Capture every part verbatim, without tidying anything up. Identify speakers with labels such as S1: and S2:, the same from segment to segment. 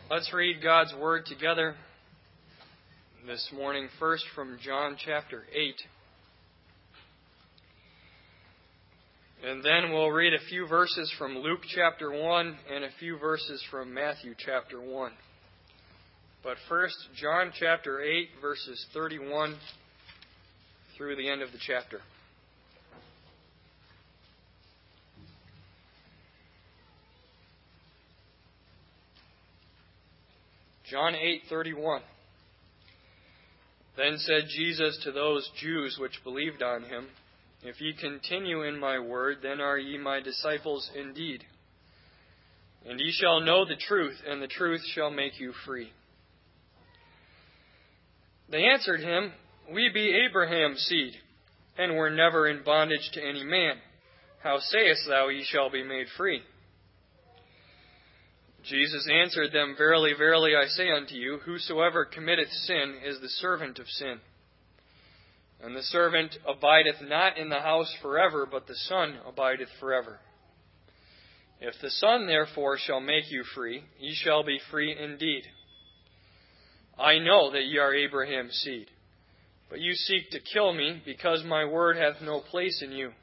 S1: Let's read God's Word together this morning, first from John chapter eight. And then we'll read a few verses from Luke chapter one and a few verses from Matthew chapter one. But first, John chapter eight, verses thirty-one through the end of the chapter. John eight thirty-one. Then said Jesus to those Jews which believed on him, If ye continue in my word, then are ye my disciples indeed. And ye shall know the truth, and the truth shall make you free. They answered him, We be Abraham's seed, and were never in bondage to any man. How sayest thou, Ye shall be made free? Jesus answered them, Verily, verily, I say unto you, whosoever committeth sin is the servant of sin. And the servant abideth not in the house forever, but the Son abideth forever. If the Son therefore shall make you free, ye shall be free indeed. I know that ye are Abraham's seed, but you seek to kill me, because my word hath no place in you.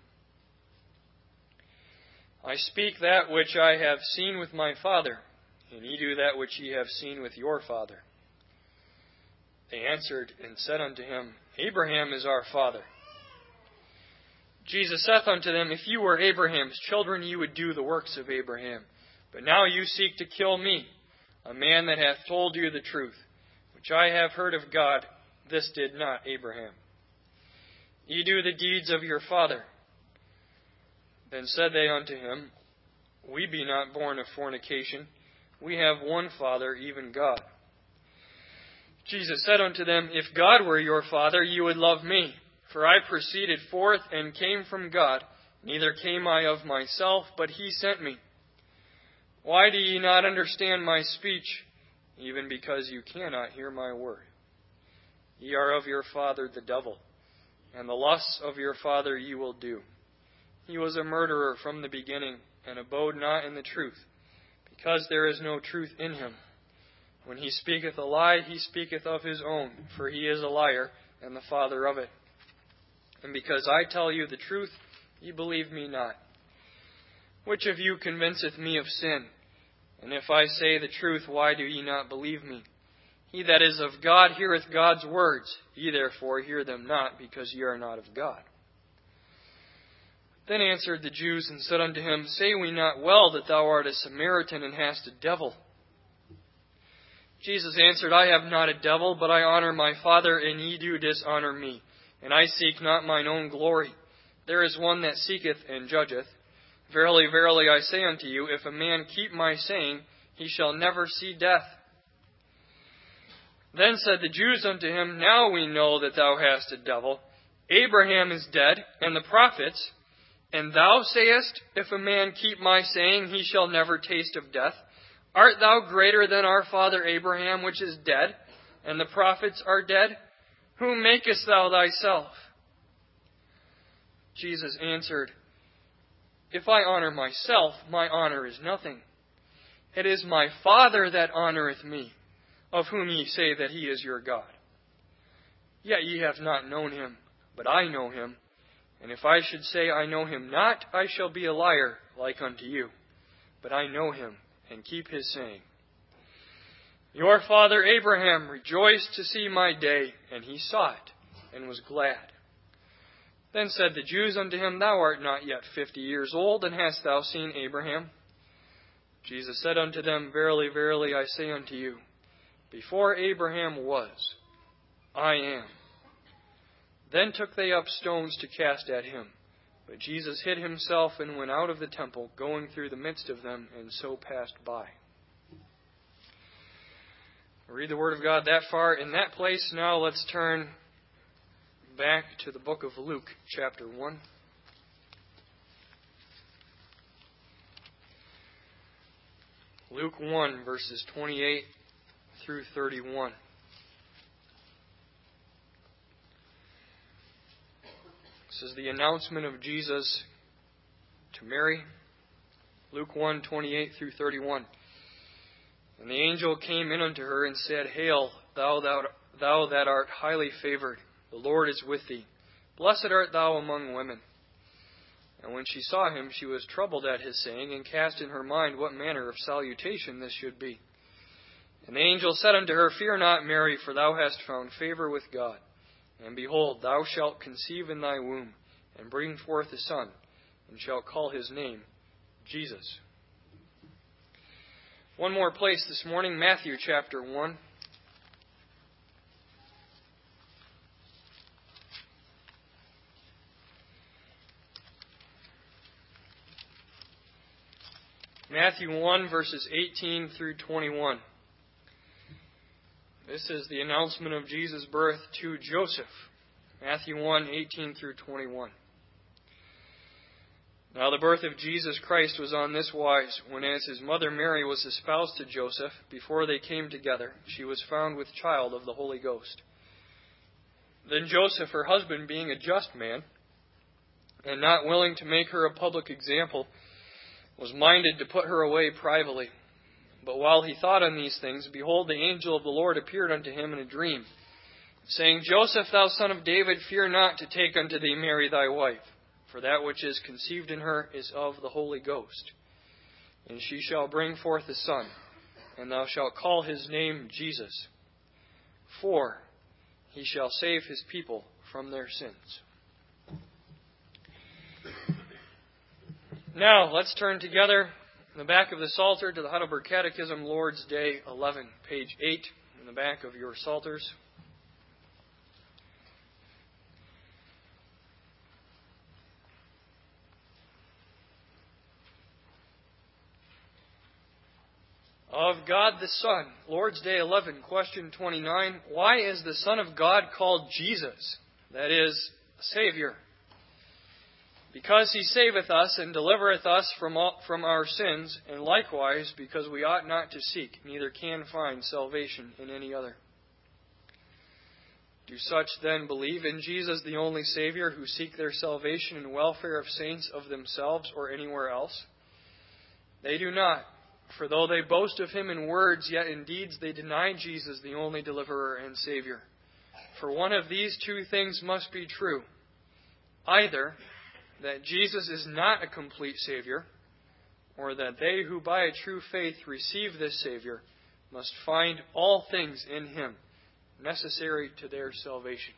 S1: I speak that which I have seen with my Father, and ye do that which ye have seen with your father. They answered and said unto him, Abraham is our father. Jesus saith unto them, If you were Abraham's children, ye would do the works of Abraham. But now you seek to kill me, a man that hath told you the truth, which I have heard of God. This did not Abraham. Ye do the deeds of your father. Then said they unto him, We be not born of fornication. We have one Father, even God. Jesus said unto them, If God were your Father, ye would love me. For I proceeded forth and came from God. Neither came I of myself, but he sent me. Why do ye not understand my speech? Even because you cannot hear my word. Ye are of your father the devil, and the lusts of your father ye will do. He was a murderer from the beginning, and abode not in the truth, because there is no truth in him. When he speaketh a lie, he speaketh of his own, for he is a liar, and the father of it. And because I tell you the truth, ye believe me not. Which of you convinceth me of sin? And if I say the truth, why do ye not believe me? He that is of God heareth God's words. Ye therefore hear them not, because ye are not of God. Then answered the Jews and said unto him, Say we not well that thou art a Samaritan and hast a devil? Jesus answered, I have not a devil, but I honor my Father, and ye do dishonour me. And I seek not mine own glory. There is one that seeketh and judgeth. Verily, verily, I say unto you, if a man keep my saying, he shall never see death. Then said the Jews unto him, Now we know that thou hast a devil. Abraham is dead, and the prophets. And thou sayest, If a man keep my saying, he shall never taste of death. Art thou greater than our father Abraham, which is dead, and the prophets are dead? Whom makest thou thyself? Jesus answered, If I honour myself, my honour is nothing. It is my Father that honoureth me, of whom ye say that he is your God. Yet ye have not known him, but I know him. And if I should say I know him not, I shall be a liar like unto you. But I know him, and keep his saying. Your father Abraham rejoiced to see my day, and he saw it, and was glad. Then said the Jews unto him, Thou art not yet fifty years old, and hast thou seen Abraham? Jesus said unto them, Verily, verily, I say unto you, before Abraham was, I am. Then took they up stones to cast at him. But Jesus hid himself and went out of the temple, going through the midst of them, and so passed by. Read the Word of God that far in that place. Now let's turn back to the book of Luke, chapter one. Luke one, verses twenty-eight through thirty-one. This is the announcement of Jesus to Mary. Luke one, twenty-eight through thirty-one. And the angel came in unto her and said, Hail, thou, thou, thou that art highly favored, the Lord is with thee. Blessed art thou among women. And when she saw him, she was troubled at his saying, and cast in her mind what manner of salutation this should be. And the angel said unto her, Fear not, Mary, for thou hast found favor with God. And behold, thou shalt conceive in thy womb, and bring forth a son, and shalt call his name Jesus. One more place this morning, Matthew chapter one. Matthew one, verses eighteen through twenty-one. This is the announcement of Jesus' birth to Joseph. Matthew one, eighteen through twenty-one. Now the birth of Jesus Christ was on this wise, when as his mother Mary was espoused to Joseph, before they came together, she was found with child of the Holy Ghost. Then Joseph, her husband, being a just man, and not willing to make her a public example, was minded to put her away privately. But while he thought on these things, behold, the angel of the Lord appeared unto him in a dream, saying, Joseph, thou son of David, fear not to take unto thee Mary thy wife. For that which is conceived in her is of the Holy Ghost. And she shall bring forth a son, and thou shalt call his name Jesus. For he shall save his people from their sins. Now, let's turn together in the back of the Psalter to the Heidelberg Catechism, Lord's Day eleven, page eight, in the back of your Psalters. Of God the Son, Lord's Day eleven, question twenty-nine. Why is the Son of God called Jesus? That is, Savior. Because he saveth us and delivereth us from all, from our sins, and likewise because we ought not to seek, neither can find salvation in any other. Do such then believe in Jesus, the only Savior, who seek their salvation and welfare of saints of themselves or anywhere else? They do not. For though they boast of him in words, yet in deeds they deny Jesus, the only deliverer and Savior. For one of these two things must be true. Either that Jesus is not a complete Savior, or that they who by a true faith receive this Savior must find all things in him necessary to their salvation.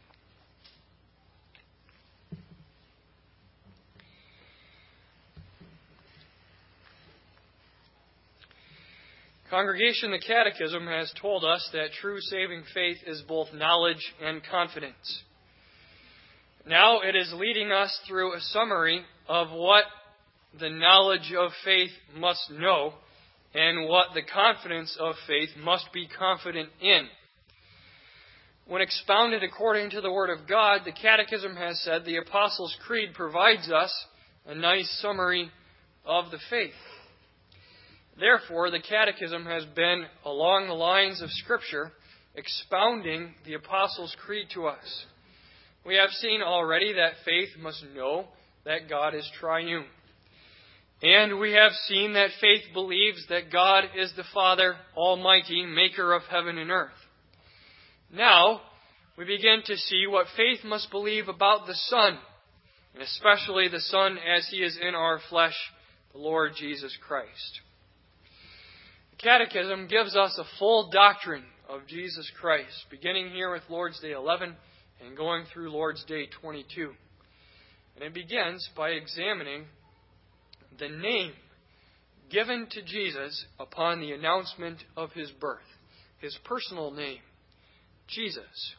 S1: Congregation, the Catechism has told us that true saving faith is both knowledge and confidence. Now it is leading us through a summary of what the knowledge of faith must know and what the confidence of faith must be confident in. When expounded according to the Word of God, the Catechism has said the Apostles' Creed provides us a nice summary of the faith. Therefore, the Catechism has been along the lines of Scripture, expounding the Apostles' Creed to us. We have seen already that faith must know that God is triune. And we have seen that faith believes that God is the Father Almighty, maker of heaven and earth. Now, we begin to see what faith must believe about the Son, and especially the Son as He is in our flesh, the Lord Jesus Christ. The Catechism gives us a full doctrine of Jesus Christ, beginning here with Lord's Day eleven and going through Lord's Day twenty-two. And it begins by examining the name given to Jesus upon the announcement of His birth. His personal name, Jesus.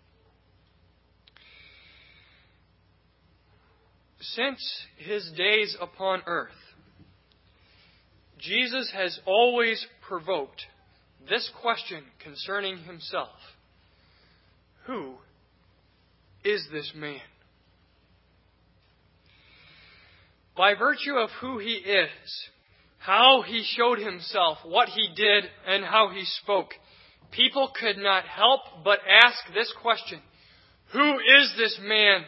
S1: Since His days upon earth, Jesus has always provoked this question concerning Himself. Who is this man? By virtue of who He is, how He showed Himself, what He did, and how He spoke, people could not help but ask this question: who is this man?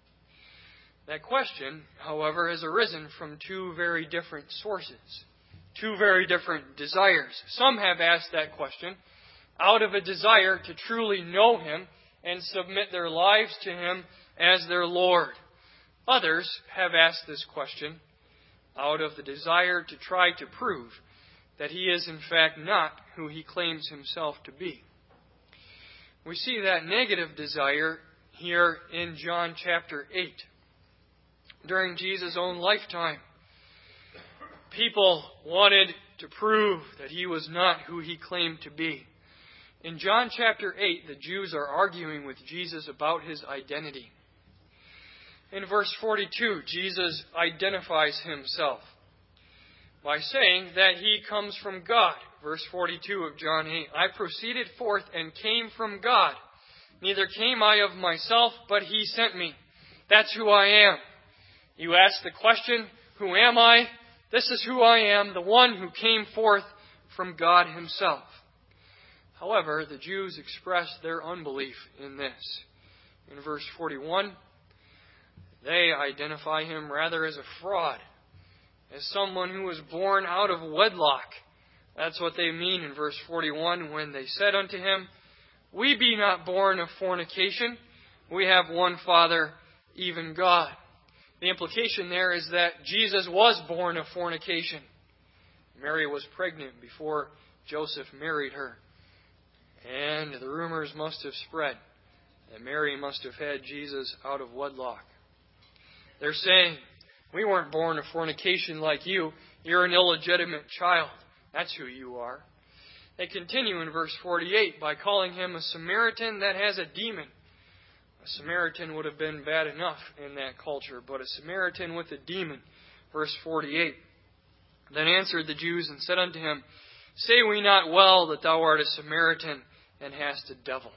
S1: That question, however, has arisen from two very different sources, two very different desires. Some have asked that question out of a desire to truly know Him and submit their lives to Him as their Lord. Others have asked this question out of the desire to try to prove that He is in fact not who He claims Himself to be. We see that negative desire here in John chapter eight. During Jesus' own lifetime, people wanted to prove that He was not who He claimed to be. In John chapter eight, the Jews are arguing with Jesus about His identity. In verse forty-two, Jesus identifies Himself by saying that He comes from God. Verse forty-two of John eight, I proceeded forth and came from God. Neither came I of myself, but He sent me. That's who I am. You ask the question, who am I? This is who I am, the one who came forth from God Himself. However, the Jews express their unbelief in this. In verse forty-one, they identify Him rather as a fraud, as someone who was born out of wedlock. That's what they mean in verse forty-one when they said unto Him, We be not born of fornication, we have one Father, even God. The implication there is that Jesus was born of fornication. Mary was pregnant before Joseph married her. And the rumors must have spread that Mary must have had Jesus out of wedlock. They're saying, we weren't born of fornication like you. You're an illegitimate child. That's who you are. They continue in verse forty-eight by calling Him a Samaritan that has a demon. A Samaritan would have been bad enough in that culture, but a Samaritan with a demon. Verse forty-eight. Then answered the Jews and said unto Him, Say we not well that Thou art a Samaritan and hast a devil?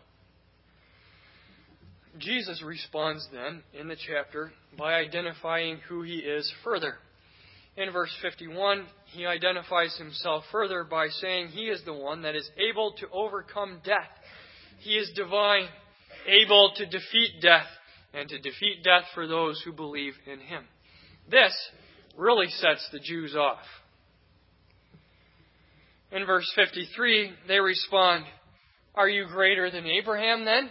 S1: Jesus responds then in the chapter by identifying who He is further. In verse fifty-one, He identifies Himself further by saying He is the one that is able to overcome death. He is divine, able to defeat death, and to defeat death for those who believe in Him. This really sets the Jews off. In verse fifty-three, they respond, Are you greater than Abraham then?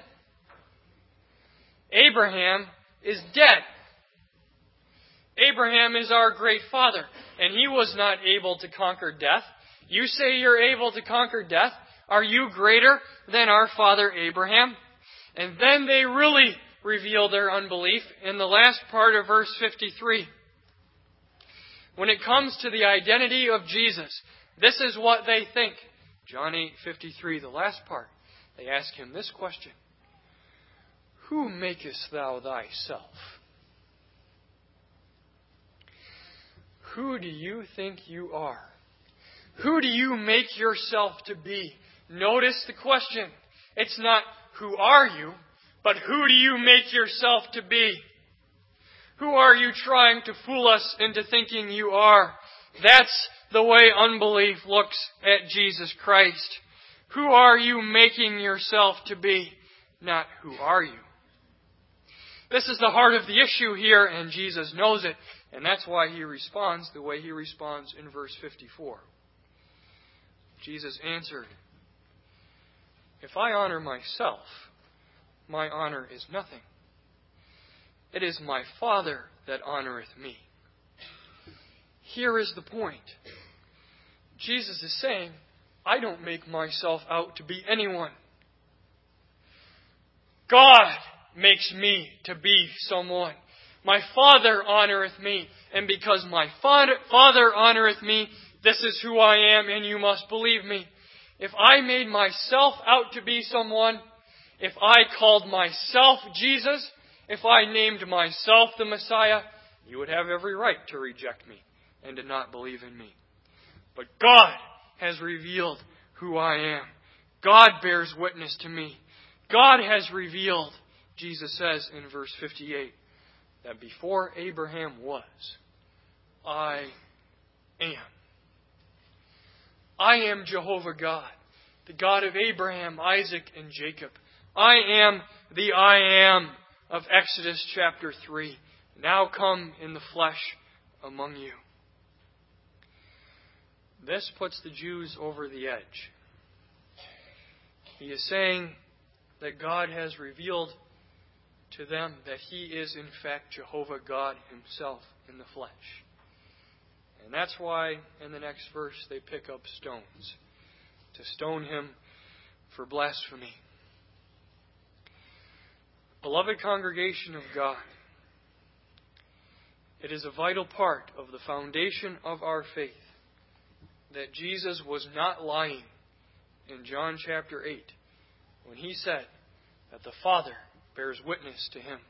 S1: Abraham is dead. Abraham is our great father, and he was not able to conquer death. You say you're able to conquer death? Are you greater than our father Abraham? And then they really reveal their unbelief in the last part of verse fifty-three. When it comes to the identity of Jesus, this is what they think. John eight fifty-three, the last part. They ask Him this question. Who makest Thou Thyself? Who do you think you are? Who do you make yourself to be? Notice the question. It's not, who are you? But who do you make yourself to be? Who are you trying to fool us into thinking you are? That's the way unbelief looks at Jesus Christ. Who are you making yourself to be? Not who are you? This is the heart of the issue here, and Jesus knows it. And that's why He responds the way He responds in verse fifty-four. Jesus answered, If I honor myself, my honor is nothing. It is my Father that honoreth me. Here is the point. Jesus is saying, I don't make myself out to be anyone. God makes me to be someone. My Father honoreth me, and because my Father honoreth me, this is who I am, and you must believe me. If I made myself out to be someone, if I called myself Jesus, if I named myself the Messiah, you would have every right to reject me and to not believe in me. But God has revealed who I am. God bears witness to me. God has revealed, Jesus says in verse fifty-eight, that before Abraham was, I am. I am Jehovah God, the God of Abraham, Isaac, and Jacob. I am the I am of Exodus chapter three, now come in the flesh among you. This puts the Jews over the edge. He is saying that God has revealed to them that He is in fact Jehovah God Himself in the flesh. And that's why in the next verse they pick up stones to stone Him for blasphemy. Beloved congregation of God, it is a vital part of the foundation of our faith that Jesus was not lying in John chapter eight when He said that the Father bears witness to Him.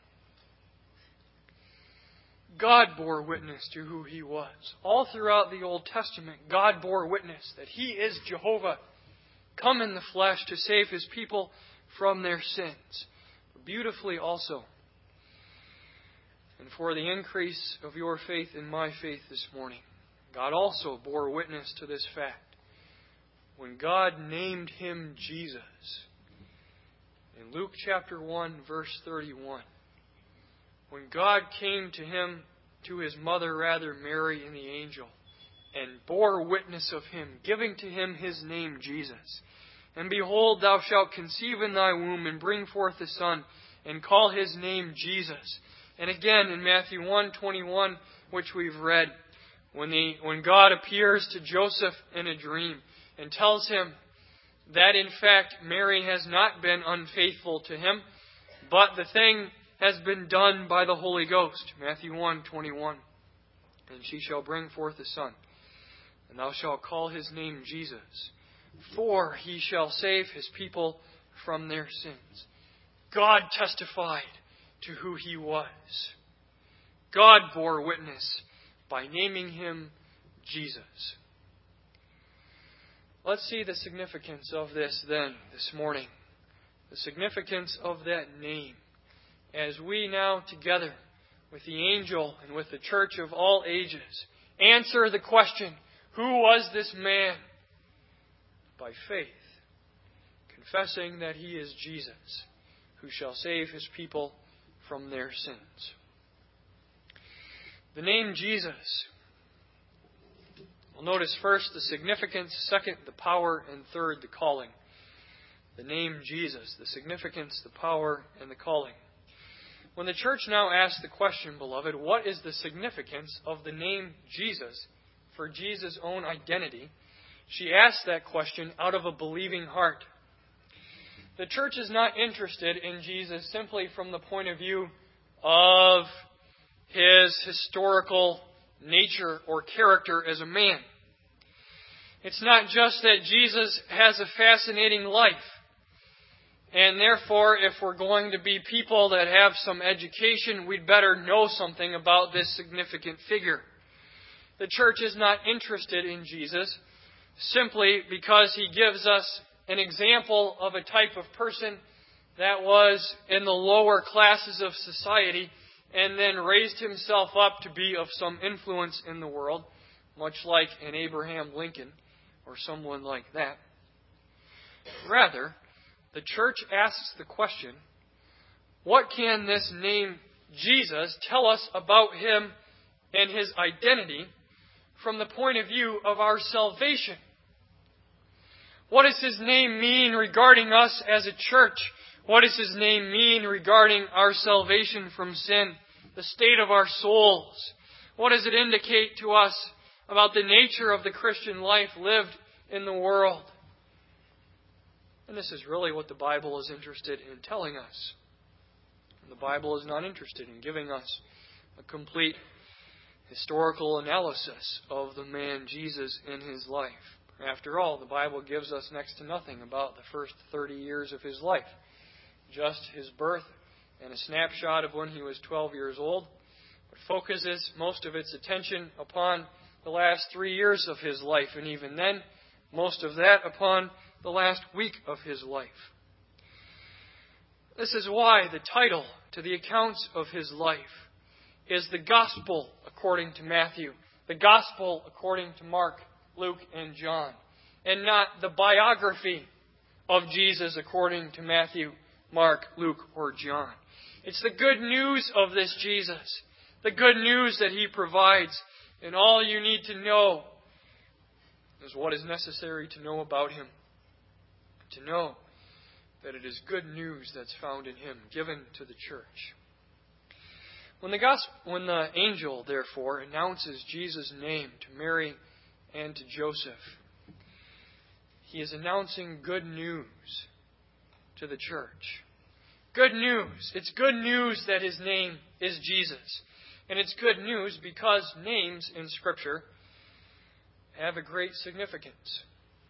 S1: God bore witness to who He was. All throughout the Old Testament, God bore witness that He is Jehovah, come in the flesh to save His people from their sins. Beautifully also. And for the increase of your faith in my faith this morning, God also bore witness to this fact when God named Him Jesus. In Luke chapter one, verse thirty-one, when God came to him, to His mother rather, Mary, and the angel, and bore witness of Him, giving to Him His name, Jesus. And behold, thou shalt conceive in thy womb, and bring forth a son, and call His name Jesus. And again in Matthew one twenty-one, which we've read, when, the, when God appears to Joseph in a dream and tells him that in fact Mary has not been unfaithful to him, but the thing has been done by the Holy Ghost. Matthew one twenty-one. And she shall bring forth a son, and thou shalt call His name Jesus, for He shall save His people from their sins. God testified to who He was. God bore witness by naming Him Jesus. Let's see the significance of this then this morning. The significance of that name. As we now together with the angel and with the church of all ages answer the question, who was this man? By faith, confessing that He is Jesus, who shall save His people from their sins. The name Jesus. We'll notice first the significance, second the power, and third the calling. The name Jesus, the significance, the power, and the calling. When the church now asks the question, beloved, what is the significance of the name Jesus for Jesus' own identity? She asks that question out of a believing heart. The church is not interested in Jesus simply from the point of view of His historical nature or character as a man. It's not just that Jesus has a fascinating life, and therefore, if we're going to be people that have some education, we'd better know something about this significant figure. The church is not interested in Jesus simply because He gives us an example of a type of person that was in the lower classes of society and then raised himself up to be of some influence in the world, much like an Abraham Lincoln or someone like that. Rather, the church asks the question, what can this name Jesus tell us about Him and His identity from the point of view of our salvation? What does His name mean regarding us as a church? What does His name mean regarding our salvation from sin, the state of our souls? What does it indicate to us about the nature of the Christian life lived in the world? And this is really what the Bible is interested in telling us. The Bible is not interested in giving us a complete historical analysis of the man Jesus in His life. After all, the Bible gives us next to nothing about the first thirty years of His life. Just His birth and a snapshot of when He was twelve years old. It focuses most of its attention upon the last three years of His life, and even then, most of that upon the last week of His life. This is why the title to the accounts of His life is the Gospel according to Matthew, the Gospel according to Mark, Luke, and John, and not the biography of Jesus according to Matthew, Mark, Luke, or John. It's the good news of this Jesus, the good news that He provides, and all you need to know is what is necessary to know about Him. To know that it is good news that's found in Him, given to the church. When the gospel, when the angel, therefore, announces Jesus' name to Mary and to Joseph, he is announcing good news to the church. Good news. It's good news that His name is Jesus. And it's good news because names in Scripture have a great significance.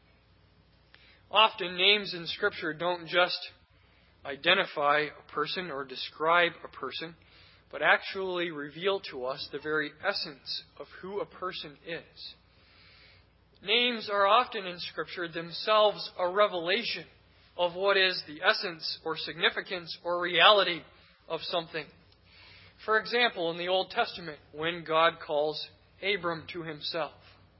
S1: Often, names in Scripture don't just identify a person or describe a person, but actually reveal to us the very essence of who a person is. Names are often in Scripture themselves a revelation of what is the essence or significance or reality of something. For example, in the Old Testament, when God calls Abram to Himself,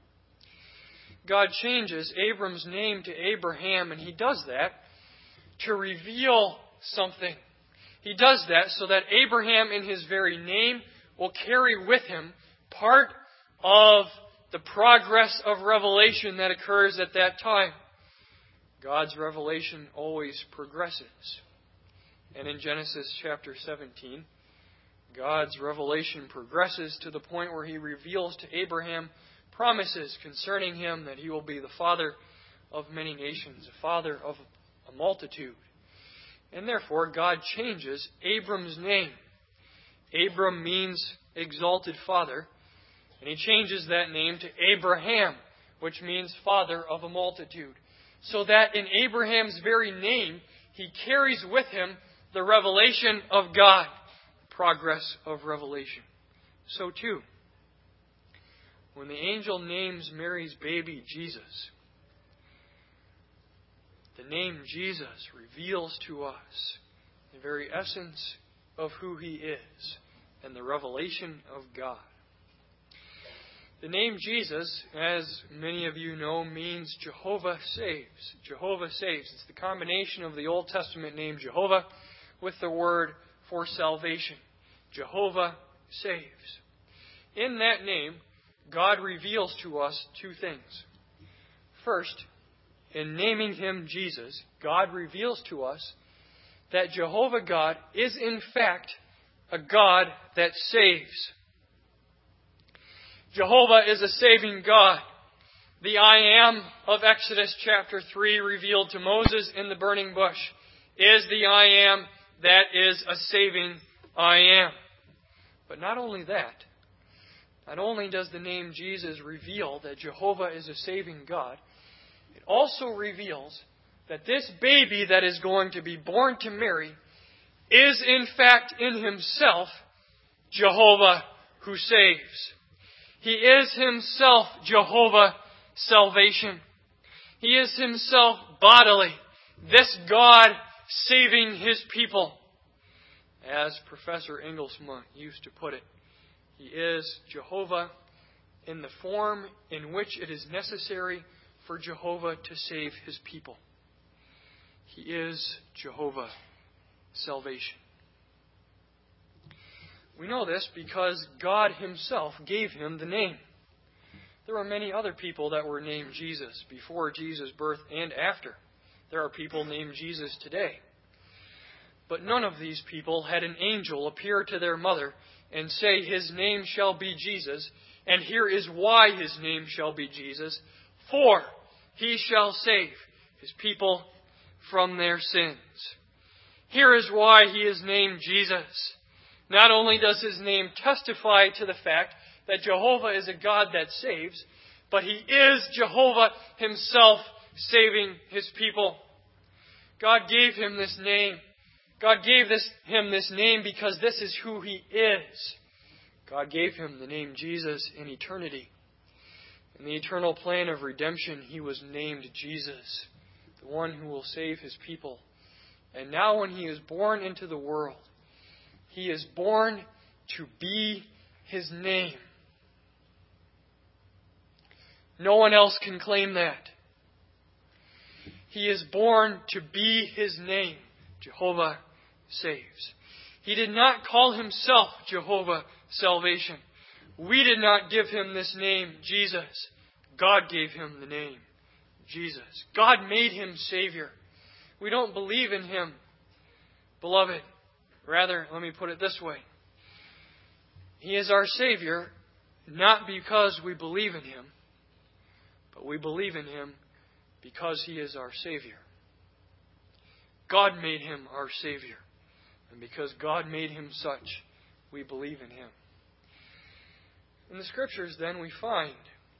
S1: God changes Abram's name to Abraham, and He does that to reveal something. He does that so that Abraham, in his very name, will carry with him part of the progress of revelation that occurs at that time. God's revelation always progresses. And in Genesis chapter seventeen, God's revelation progresses to the point where He reveals to Abraham promises concerning him that he will be the father of many nations, a father of a multitude. And therefore, God changes Abram's name. Abram means exalted father, and He changes that name to Abraham, which means father of a multitude. So that in Abraham's very name, he carries with him the revelation of God, progress of revelation. So too, when the angel names Mary's baby Jesus, the name Jesus reveals to us the very essence of who He is and the revelation of God. The name Jesus, as many of you know, means Jehovah saves. Jehovah saves. It's the combination of the Old Testament name Jehovah with the word for salvation. Jehovah saves. In that name, God reveals to us two things. First, in naming Him Jesus, God reveals to us that Jehovah God is in fact a God that saves. Jehovah is a saving God. The I Am of Exodus chapter three revealed to Moses in the burning bush is the I Am that is a saving I Am. But not only that, not only does the name Jesus reveal that Jehovah is a saving God, it also reveals that this baby that is going to be born to Mary is in fact in Himself Jehovah who saves. He is Himself Jehovah salvation. He is Himself bodily, this God saving His people. As Professor Engelsman used to put it, He is Jehovah in the form in which it is necessary for Jehovah to save His people. He is Jehovah salvation. We know this because God Himself gave Him the name. There are many other people that were named Jesus before Jesus' birth and after. There are people named Jesus today. But none of these people had an angel appear to their mother and say, His name shall be Jesus, and here is why His name shall be Jesus, for He shall save His people from their sins. Here is why He is named Jesus. Not only does His name testify to the fact that Jehovah is a God that saves, but He is Jehovah Himself saving His people. God gave Him this name. God gave this, Him this name because this is who He is. God gave Him the name Jesus in eternity. In the eternal plan of redemption, He was named Jesus, the one who will save His people. And now when He is born into the world, He is born to be His name. No one else can claim that. He is born to be His name, Jehovah saves. He did not call Himself Jehovah salvation. We did not give Him this name, Jesus. God gave him the name Jesus. God made him Savior. We don't believe in him, beloved. Rather, let me put it this way. He is our Savior not because we believe in him, but we believe in him because he is our Savior. God made him our Savior. And because God made him such, we believe in him. In the Scriptures, then, we find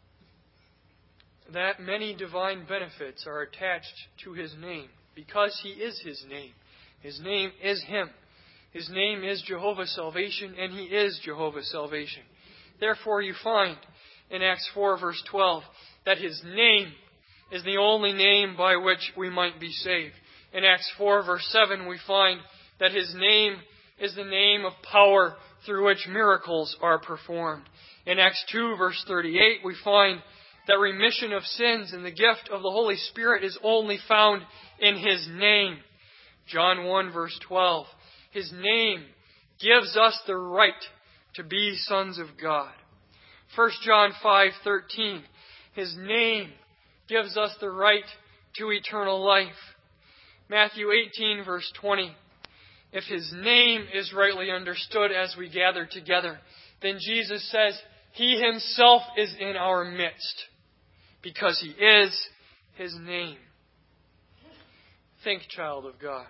S1: that many divine benefits are attached to his name because he is his name. His name is him. His name is Jehovah Salvation, and he is Jehovah Salvation. Therefore, you find in Acts four, verse twelve, that his name is the only name by which we might be saved. In Acts four, verse seven, we find that his name is the name of power through which miracles are performed. In Acts two, verse thirty-eight, we find that remission of sins and the gift of the Holy Spirit is only found in his name. John one, verse twelve, his name gives us the right to be sons of God. First John five, thirteen, his name gives us the right to eternal life. Matthew eighteen, verse twenty, if his name is rightly understood as we gather together, then Jesus says he himself is in our midst because he is his name. Think, child of God,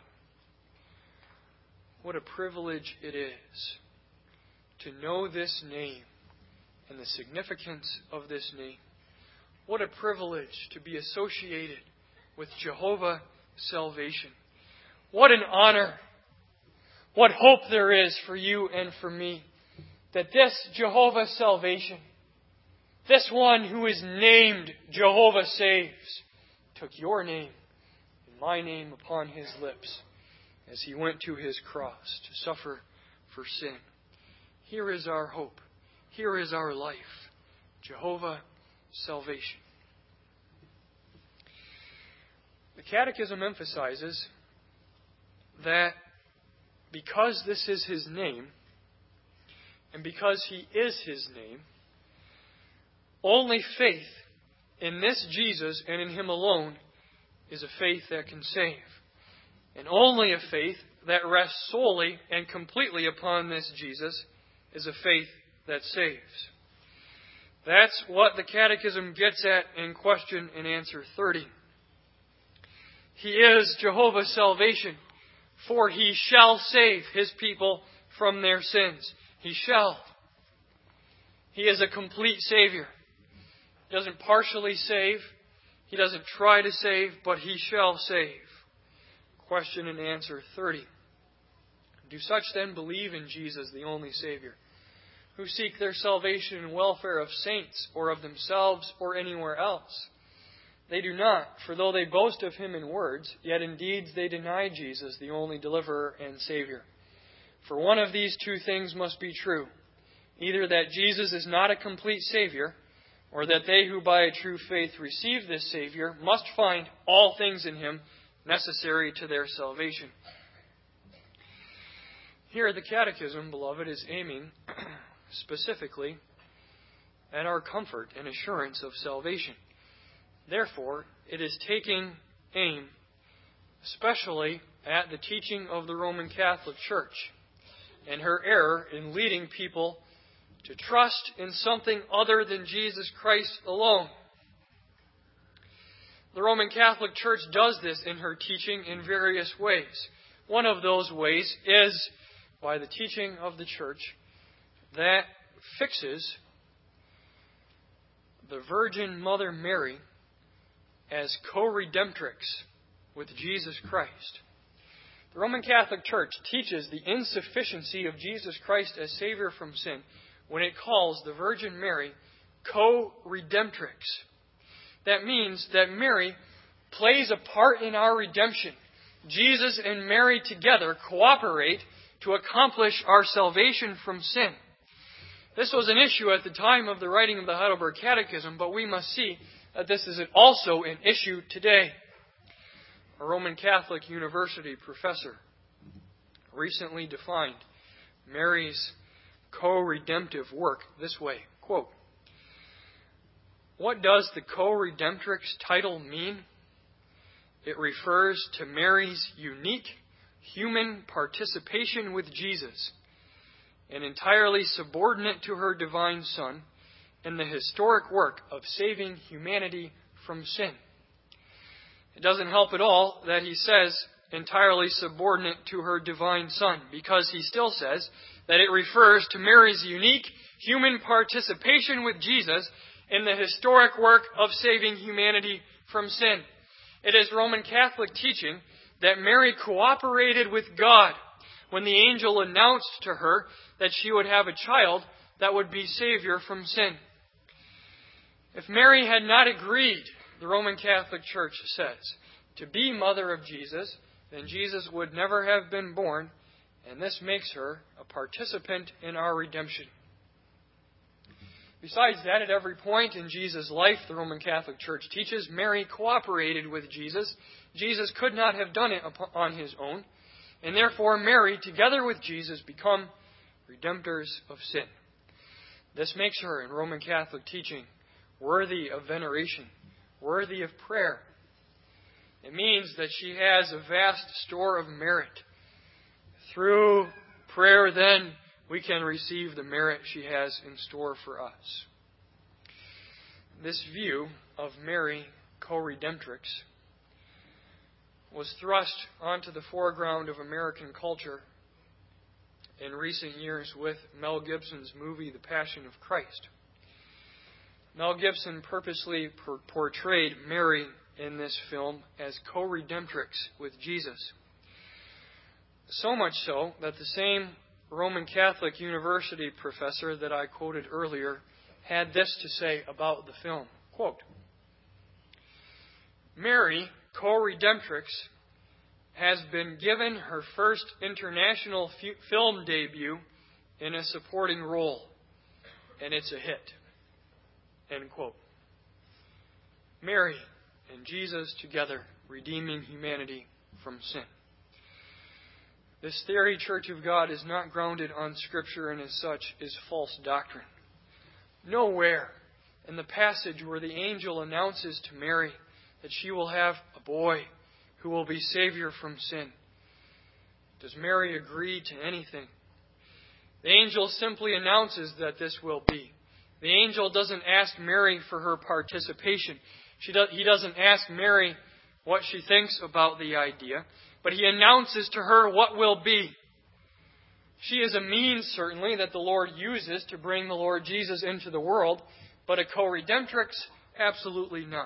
S1: what a privilege it is to know this name and the significance of this name. What a privilege to be associated with Jehovah Salvation. What an honor. What hope there is for you and for me that this Jehovah Salvation, this one who is named Jehovah Saves, took your name and my name upon his lips as he went to his cross to suffer for sin. Here is our hope. Here is our life. Jehovah Salvation. The Catechism emphasizes that because this is his name, and because he is his name, only faith in this Jesus and in him alone is a faith that can save. And only a faith that rests solely and completely upon this Jesus is a faith that saves. That's what the Catechism gets at in question and answer thirty. He is Jehovah's salvation, for he shall save his people from their sins. He shall. He is a complete Savior. He doesn't partially save. He doesn't try to save, but he shall save. Question and answer thirty. Do such then believe in Jesus, the only Savior, who seek their salvation and welfare of saints or of themselves or anywhere else? They do not, for though they boast of him in words, yet in deeds they deny Jesus, the only deliverer and Savior. For one of these two things must be true, either that Jesus is not a complete Savior, or that they who by a true faith receive this Savior must find all things in him necessary to their salvation. Here the Catechism, beloved, is aiming specifically at our comfort and assurance of salvation. Therefore, it is taking aim especially at the teaching of the Roman Catholic Church and her error in leading people to trust in something other than Jesus Christ alone. The Roman Catholic Church does this in her teaching in various ways. One of those ways is by the teaching of the Church that fixes the Virgin Mother Mary as co-redemptrix with Jesus Christ. The Roman Catholic Church teaches the insufficiency of Jesus Christ as Savior from sin when it calls the Virgin Mary co-redemptrix. That means that Mary plays a part in our redemption. Jesus and Mary together cooperate to accomplish our salvation from sin. This was an issue at the time of the writing of the Heidelberg Catechism, but we must see that this is also an issue today. A Roman Catholic University professor recently defined Mary's co-redemptive work this way, quote, What does the co-redemptrix title mean? It refers to Mary's unique human participation with Jesus, and entirely subordinate to her divine Son, in the historic work of saving humanity from sin. It doesn't help at all that he says entirely subordinate to her divine Son, because he still says that it refers to Mary's unique human participation with Jesus in the historic work of saving humanity from sin. It is Roman Catholic teaching that Mary cooperated with God when the angel announced to her that she would have a child that would be Savior from sin. If Mary had not agreed, the Roman Catholic Church says, to be mother of Jesus, then Jesus would never have been born, and this makes her a participant in our redemption. Besides that, at every point in Jesus' life, the Roman Catholic Church teaches, Mary cooperated with Jesus. Jesus could not have done it on his own, and therefore Mary, together with Jesus, become redemptors of sin. This makes her, in Roman Catholic teaching, worthy of veneration, worthy of prayer. It means that she has a vast store of merit. Through prayer, then, we can receive the merit she has in store for us. This view of Mary, co-redemptrix, was thrust onto the foreground of American culture in recent years with Mel Gibson's movie, The Passion of Christ. Mel Gibson purposely por- portrayed Mary in this film as co-redemptrix with Jesus. So much so that the same Roman Catholic University professor that I quoted earlier had this to say about the film. Quote, Mary, co-redemptrix, has been given her first international f- film debut in a supporting role, and it's a hit. End quote. Mary and Jesus together, redeeming humanity from sin. This theory, Church of God, is not grounded on Scripture and as such is false doctrine. Nowhere in the passage where the angel announces to Mary that she will have a boy who will be Savior from sin does Mary agree to anything. The angel simply announces that this will be. The angel doesn't ask Mary for her participation. She do, he doesn't ask Mary what she thinks about the idea, but he announces to her what will be. She is a means, certainly, that the Lord uses to bring the Lord Jesus into the world, but a co-redemptrix, absolutely not.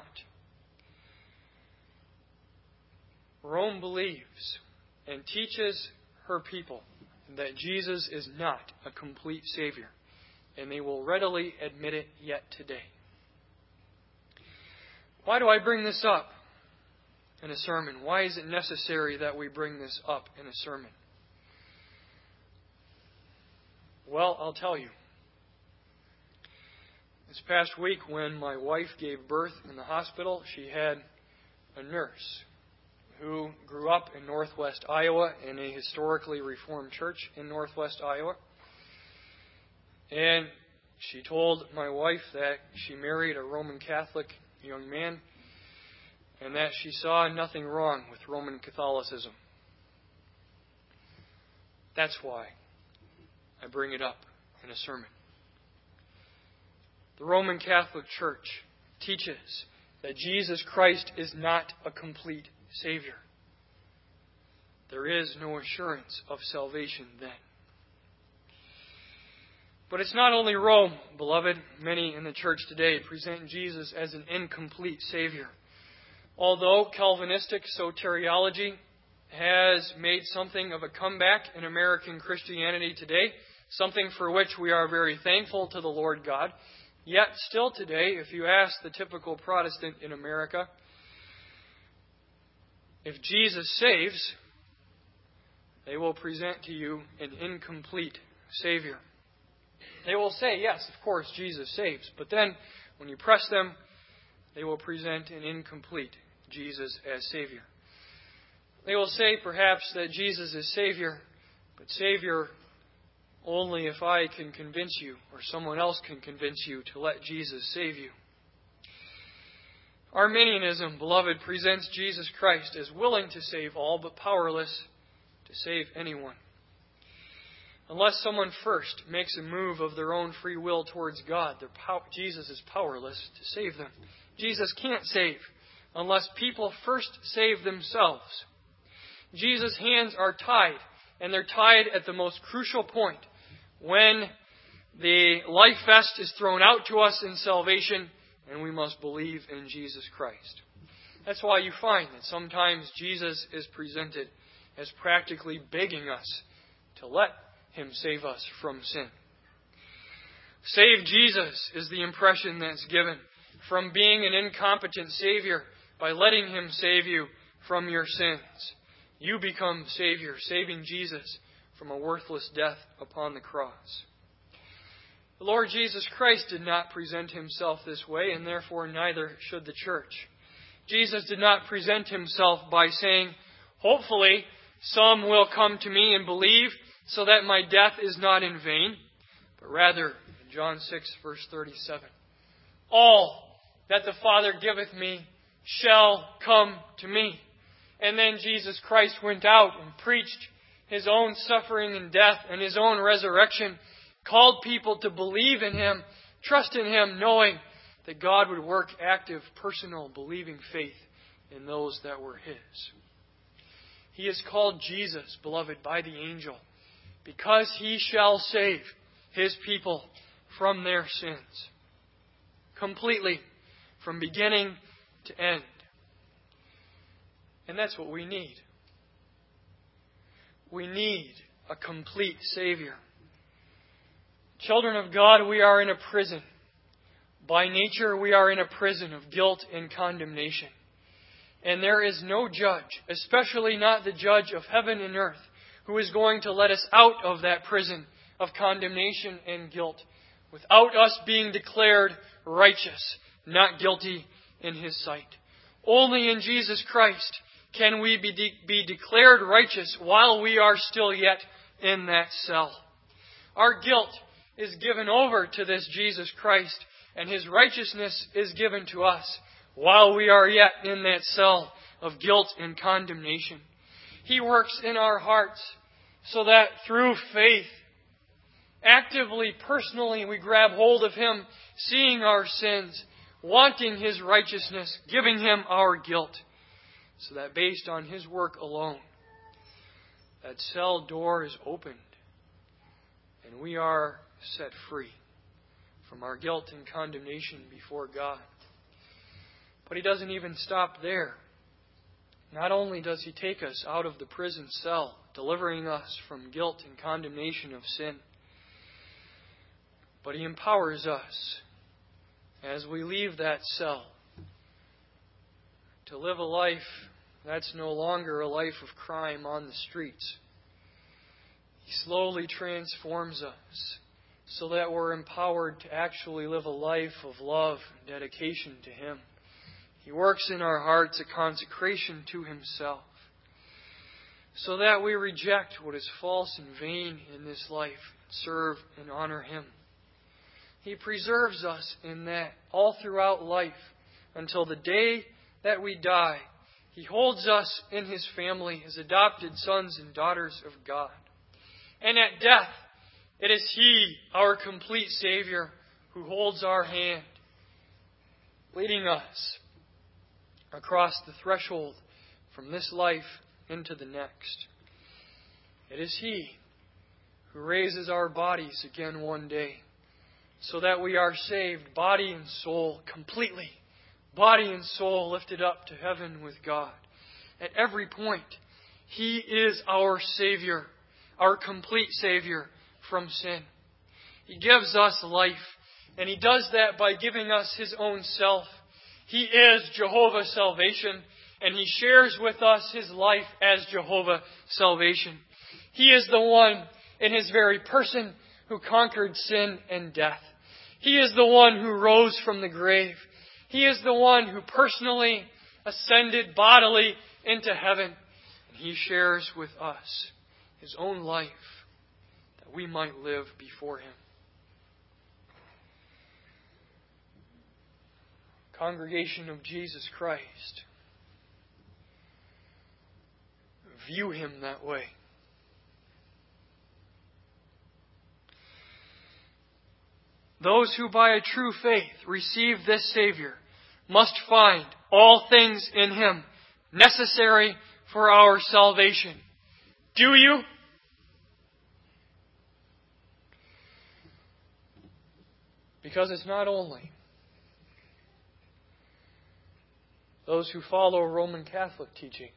S1: Rome believes and teaches her people that Jesus is not a complete Savior, and they will readily admit it yet today. Why do I bring this up in a sermon? Why is it necessary that we bring this up in a sermon? Well, I'll tell you. This past week when my wife gave birth in the hospital, she had a nurse who grew up in northwest Iowa in a historically Reformed church in northwest Iowa. And she told my wife that she married a Roman Catholic young man and that she saw nothing wrong with Roman Catholicism. That's why I bring it up in a sermon. The Roman Catholic Church teaches that Jesus Christ is not a complete Savior. There is no assurance of salvation then. But it's not only Rome, beloved. Many in the church today present Jesus as an incomplete Savior. Although Calvinistic soteriology has made something of a comeback in American Christianity today, something for which we are very thankful to the Lord God, yet still today, if you ask the typical Protestant in America, if Jesus saves, they will present to you an incomplete Savior. They will say, yes, of course, Jesus saves. But then, when you press them, they will present an incomplete Jesus as Savior. They will say, perhaps, that Jesus is Savior, but Savior only if I can convince you, or someone else can convince you to let Jesus save you. Arminianism, beloved, presents Jesus Christ as willing to save all, but powerless to save anyone. Unless someone first makes a move of their own free will towards God, pow- Jesus is powerless to save them. Jesus can't save unless people first save themselves. Jesus' hands are tied, and they're tied at the most crucial point, when the life vest is thrown out to us in salvation, and we must believe in Jesus Christ. That's why you find that sometimes Jesus is presented as practically begging us to let Him save us from sin. Save Jesus is the impression that's given from being an incompetent Savior by letting Him save you from your sins. You become Savior, saving Jesus from a worthless death upon the cross. The Lord Jesus Christ did not present Himself this way, and therefore neither should the church. Jesus did not present Himself by saying, hopefully some will come to me and believe so that my death is not in vain, but rather, in John six, verse thirty-seven, all that the Father giveth me shall come to me. And then Jesus Christ went out and preached His own suffering and death and His own resurrection, called people to believe in Him, trust in Him, knowing that God would work active, personal, believing faith in those that were His. He is called Jesus, beloved, by the angel, because He shall save His people from their sins, completely, from beginning to end. And that's what we need. We need a complete Savior. Children of God, we are in a prison. By nature, we are in a prison of guilt and condemnation. And there is no judge, especially not the judge of heaven and earth, who is going to let us out of that prison of condemnation and guilt without us being declared righteous, not guilty in His sight. Only in Jesus Christ can we be, de- be declared righteous while we are still yet in that cell. Our guilt is given over to this Jesus Christ, and His righteousness is given to us while we are yet in that cell of guilt and condemnation. He works in our hearts so that through faith, actively, personally, we grab hold of Him, seeing our sins, wanting His righteousness, giving Him our guilt, so that based on His work alone, that cell door is opened and we are set free from our guilt and condemnation before God. But He doesn't even stop there. Not only does He take us out of the prison cell, delivering us from guilt and condemnation of sin, but He empowers us as we leave that cell to live a life that's no longer a life of crime on the streets. He slowly transforms us so that we're empowered to actually live a life of love and dedication to Him. He works in our hearts a consecration to Himself so that we reject what is false and vain in this life and serve and honor Him. He preserves us in that all throughout life until the day that we die. He holds us in His family as adopted sons and daughters of God. And at death, it is He, our complete Savior, who holds our hand, leading us across the threshold from this life into the next. It is He who raises our bodies again one day, so that we are saved, body and soul, completely. Body and soul lifted up to heaven with God. At every point, He is our Savior, our complete Savior from sin. He gives us life, and He does that by giving us His own self. He is Jehovah Salvation, and He shares with us His life as Jehovah Salvation. He is the one in His very person who conquered sin and death. He is the one who rose from the grave. He is the one who personally ascended bodily into heaven. And He shares with us His own life that we might live before Him. Congregation of Jesus Christ, view Him that way. Those who by a true faith receive this Savior must find all things in Him necessary for our salvation. Do you? Because it's not only those who follow Roman Catholic teaching.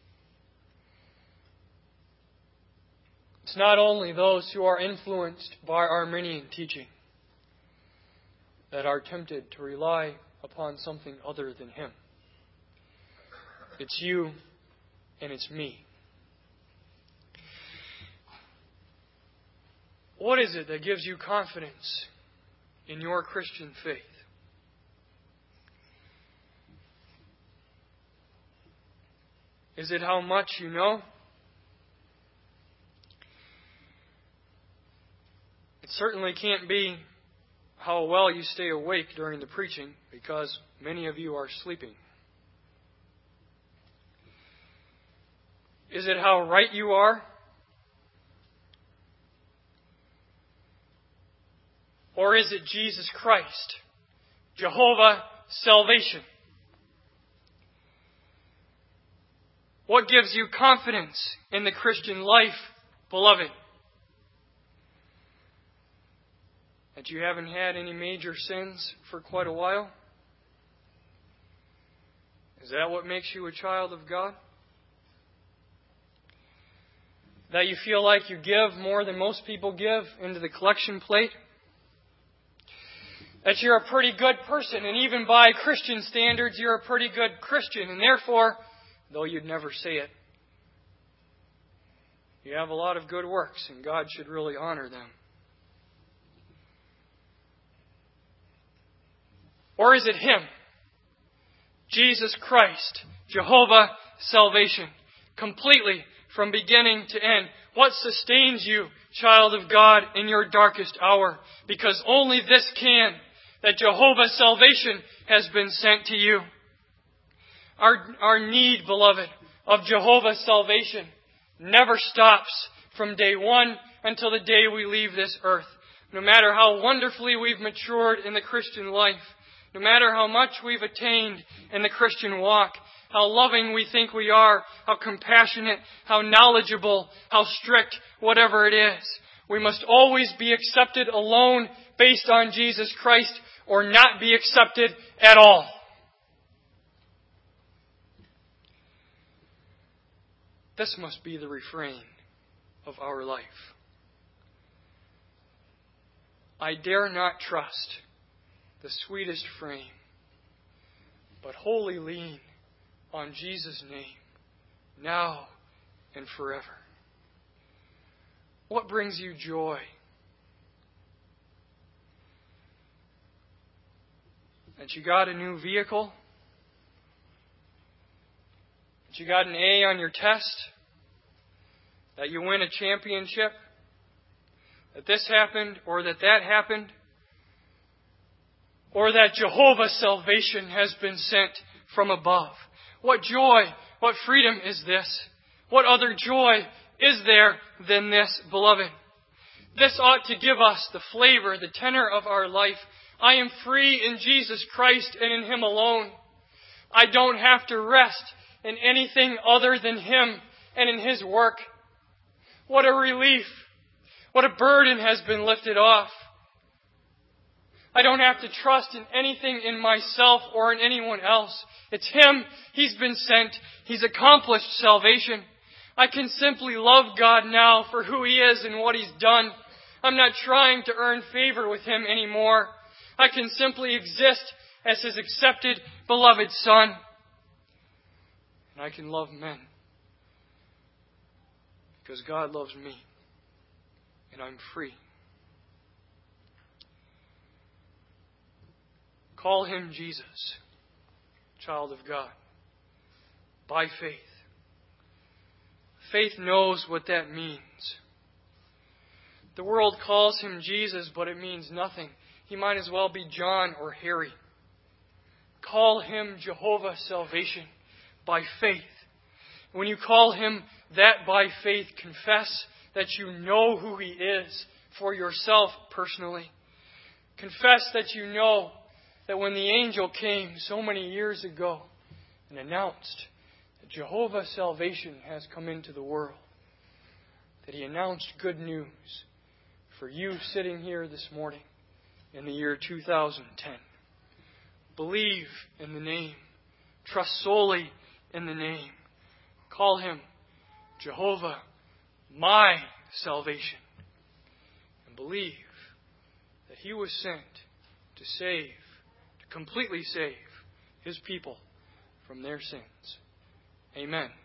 S1: It's not only those who are influenced by Arminian teaching that are tempted to rely upon something other than Him. It's you and it's me. What is it that gives you confidence in your Christian faith? Is it how much you know? It certainly can't be how well you stay awake during the preaching, because many of you are sleeping. Is it how right you are? Or is it Jesus Christ, Jehovah salvation? What gives you confidence in the Christian life, beloved? That you haven't had any major sins for quite a while? Is that what makes you a child of God? That you feel like you give more than most people give into the collection plate? That you're a pretty good person, and even by Christian standards, you're a pretty good Christian, and therefore, though you'd never say it, you have a lot of good works, and God should really honor them. Or is it Him, Jesus Christ, Jehovah salvation, completely from beginning to end? What sustains you, child of God, in your darkest hour? Because only this can, that Jehovah salvation has been sent to you. Our, our need, beloved, of Jehovah salvation never stops from day one until the day we leave this earth. No matter how wonderfully we've matured in the Christian life, no matter how much we've attained in the Christian walk, how loving we think we are, how compassionate, how knowledgeable, how strict, whatever it is, we must always be accepted alone based on Jesus Christ, or not be accepted at all. This must be the refrain of our life. I dare not trust the sweetest frame, but wholly lean on Jesus' name, now and forever. What brings you joy? That you got a new vehicle? That you got an A on your test? That you win a championship? That this happened or that that happened? Or that Jehovah's salvation has been sent from above? What joy, what freedom is this? What other joy is there than this, beloved? This ought to give us the flavor, the tenor of our life. I am free in Jesus Christ and in Him alone. I don't have to rest in anything other than Him and in His work. What a relief. What a burden has been lifted off. I don't have to trust in anything in myself or in anyone else. It's Him. He's been sent. He's accomplished salvation. I can simply love God now for who He is and what He's done. I'm not trying to earn favor with Him anymore. I can simply exist as His accepted, beloved Son. And I can love men because God loves me. And I'm free. Call Him Jesus, child of God, by faith. Faith knows what that means. The world calls Him Jesus, but it means nothing. He might as well be John or Harry. call Him Jehovah Salvation by faith. When you call Him that by faith, confess that you know who He is for yourself personally. Confess that you know that when the angel came so many years ago and announced that Jehovah Salvation has come into the world, that He announced good news for you sitting here this morning in the year two thousand ten. Believe in the name. Trust solely in the name. Call Him Jehovah, my salvation. And believe that He was sent to save, to completely save His people from their sins. Amen.